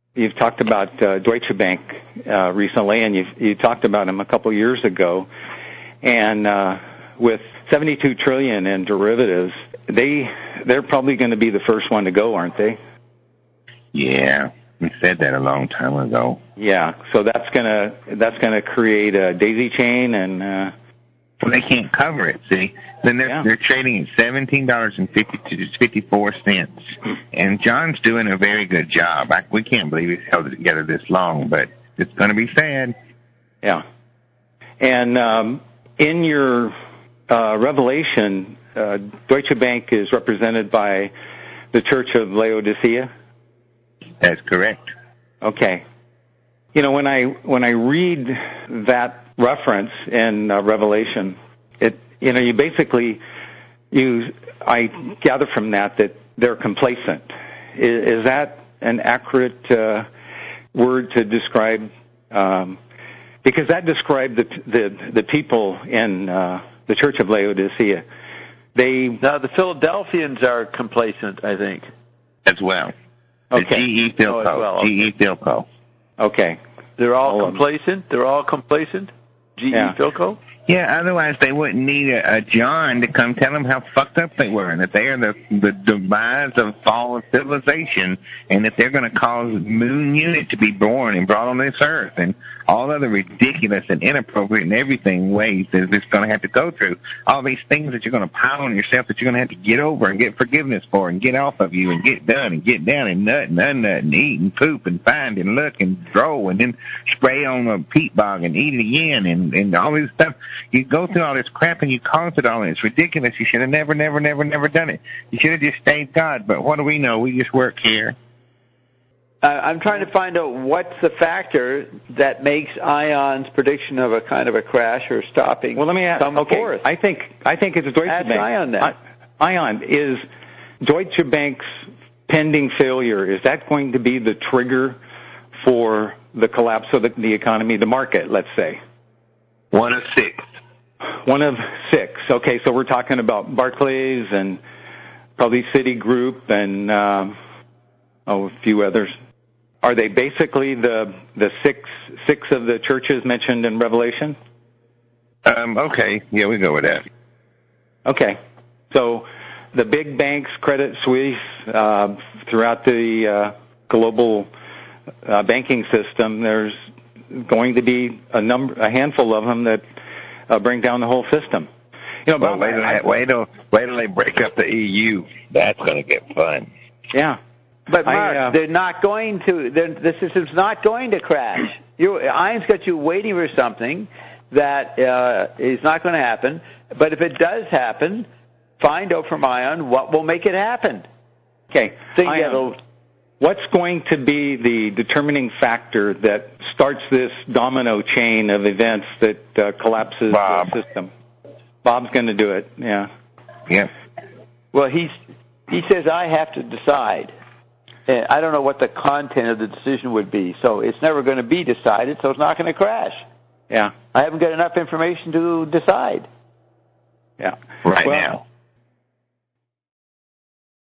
you've talked about Deutsche Bank recently, and you talked about them a couple years ago. And with $72 trillion in derivatives, they're probably going to be the first one to go, aren't they? Yeah, we said that a long time ago. Yeah, so that's gonna create a daisy chain, and well, they can't cover it. See, then they're trading at $17.54, and John's doing a very good job. We can't believe he's held it together this long, but it's going to be sad. Yeah, and in your Revelation, Deutsche Bank is represented by the Church of Laodicea. That's correct. Okay. You know, when I read that reference in Revelation, you basically I gather from that they're complacent. Is that an accurate word to describe? Because that described the people in the Church of Laodicea. The Philadelphians are complacent, I think, as well. Okay. GE Philco. Oh, well, okay. GE Philco. Okay. They're all complacent? They're all complacent? GE Philco? Yeah, otherwise they wouldn't need a John to come tell them how fucked up they were and that they are the demise of fall of civilization and that they're going to cause moon unit to be born and brought on this earth and all other ridiculous and inappropriate and everything ways that it's going to have to go through. All these things that you're going to pile on yourself that you're going to have to get over and get forgiveness for and get off of you and get done and get down and nut and unnut and eat and poop and find and look and throw and then spray on a peat bog and eat it again and all this stuff. You go through all this crap and you cause it all, and it's ridiculous. You should have never done it. You should have just stayed God, but what do we know? We just work here. I'm trying to find out what's the factor that makes Ion's prediction of a kind of a crash or stopping. Well, let me ask. Forth. I think it's Deutsche Bank. Ion then. Ion, is Deutsche Bank's pending failure, is that going to be the trigger for the collapse of the economy, the market, let's say? One of six. One of six. Okay, so we're talking about Barclays and probably Citigroup and a few others. Are they basically the six of the churches mentioned in Revelation? Okay, yeah, we go with that. Okay, so the big banks, Credit Suisse, throughout the global banking system, there's going to be a handful of them that bring down the whole system. You know, wait till they break up the EU. That's going to get fun. Yeah. But Mark, they're not going to. The system's not going to crash. Ion's got you waiting for something that is not going to happen. But if it does happen, find out from Ion what will make it happen. Okay. What's going to be the determining factor that starts this domino chain of events that collapses the system? Bob's going to do it. Yeah. Yeah. Well, he says I have to decide. I don't know what the content of the decision would be, so it's never going to be decided, so it's not going to crash. Yeah. I haven't got enough information to decide. Yeah. Now.